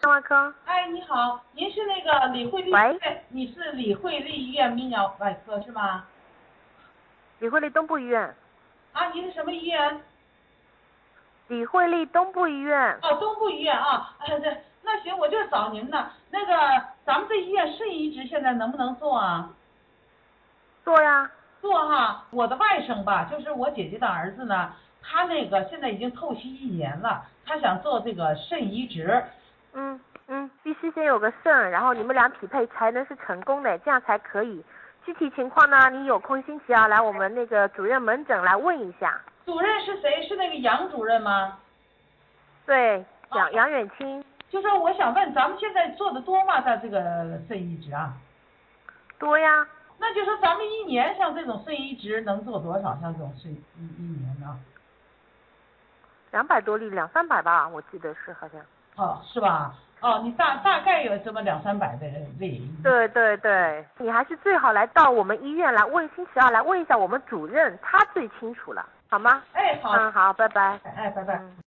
外科。 哎，你好，您是那个李惠利医喂， 院，你是李惠利医院泌尿外科是吗？ 李惠利东部医院。 啊，您是什么医院？ 李惠利东部医院。 哦，东部医院啊。对，那行，我就找您呢。那个，咱们这医院肾移植现在能不能做啊？ 做呀。 做哈，我的外甥吧，就是我姐姐的儿子呢，他那个现在已经透析1年了，他想做这个肾移植。 必须先有个肾，然后你们俩匹配才能是成功的，这样才可以。具体情况呢，你有空星期二来我们那个主任门诊来问一下。 主任是谁？是那个杨主任吗？ 对， 啊， 杨远清。 就是我想问，咱们现在做的多吗？他这个肾移植啊？ 多呀。 那就说咱们1年像这种肾移植能做多少？像这种肾一年呢？ 200多例，200-300吧，我记得是好像。 哦，是吧？哦，你大概有这么200-300的例。 对，你还是最好来到我们医院来问，星期二来问一下我们主任，他最清楚了，好吗？ 哎，好。 好，拜拜。 哎，拜拜。